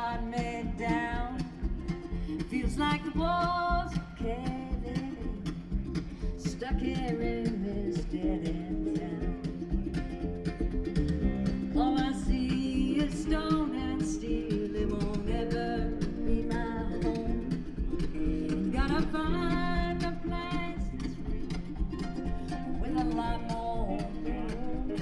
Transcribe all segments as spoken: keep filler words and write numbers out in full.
shot me down. Feels like the walls are caving in, stuck here in this dead end town. All I see is stone and steel, it won't ever be my home. Gotta find a place that's free, with a lot more room.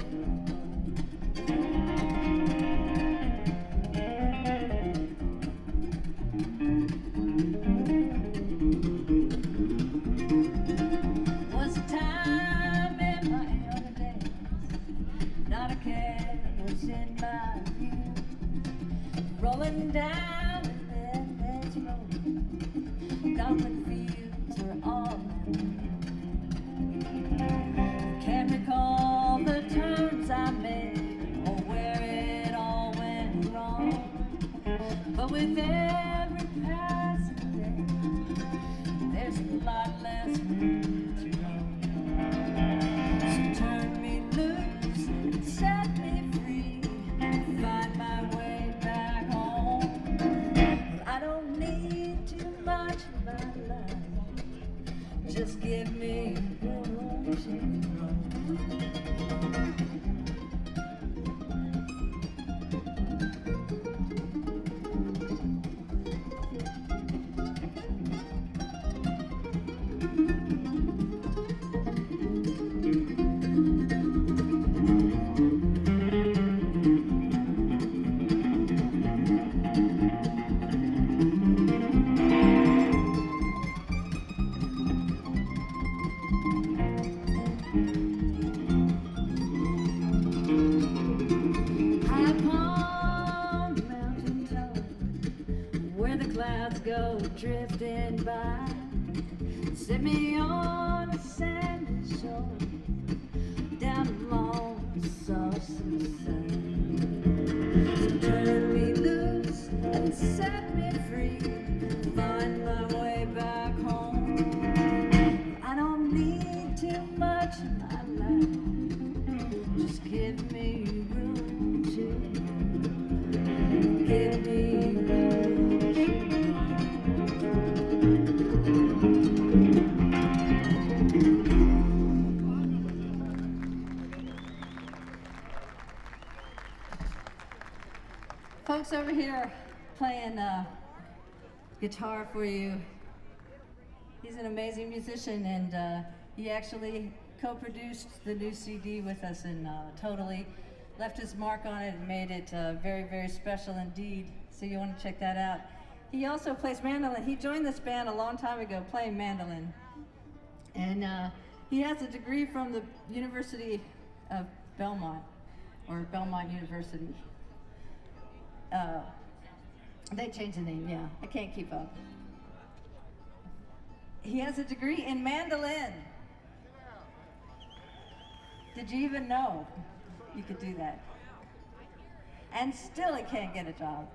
Was a time in my younger days, not a care was in my view, rolling down and then there's rolling, Dublin fields are all I can't recall the turns I made or where it all went wrong, but with every passing day there's a lot less room to roam. So turn me loose and set me free, find my way back home. I don't need too much in my life, just give me room to roam. Clouds go drifting by, set me on a sandy shore, down along the saucy sand. So turn me loose and set me free, find my way back home. I don't need too much in my life, just give me room to, give me room. Folks over here playing uh, guitar for you. He's an amazing musician, and uh, he actually co-produced the new C D with us, and uh, totally left his mark on it and made it uh, very, very special indeed. So you want to check that out. He also plays mandolin. He joined this band a long time ago playing mandolin, and uh, he has a degree from the University of Belmont, or Belmont University. Uh, they changed the name, yeah. I can't keep up. He has a degree in mandolin. Did you even know you could do that? And still he can't get a job.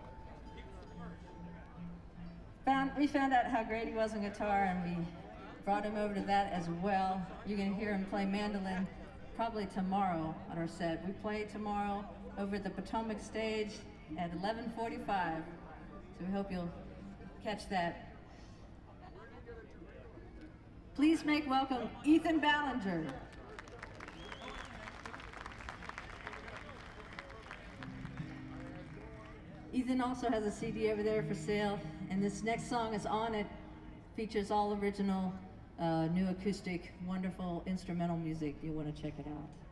Found, we found out how great he was on guitar, and we brought him over to that as well. You're gonna hear him play mandolin probably tomorrow on our set. We play tomorrow over at the Potomac stage at eleven forty-five, so we hope you'll catch that. Please make welcome Ethan Ballinger. Ethan also has a C D over there for sale, and this next song is on it. Features all original, uh, new acoustic, wonderful instrumental music. You'll want to check it out.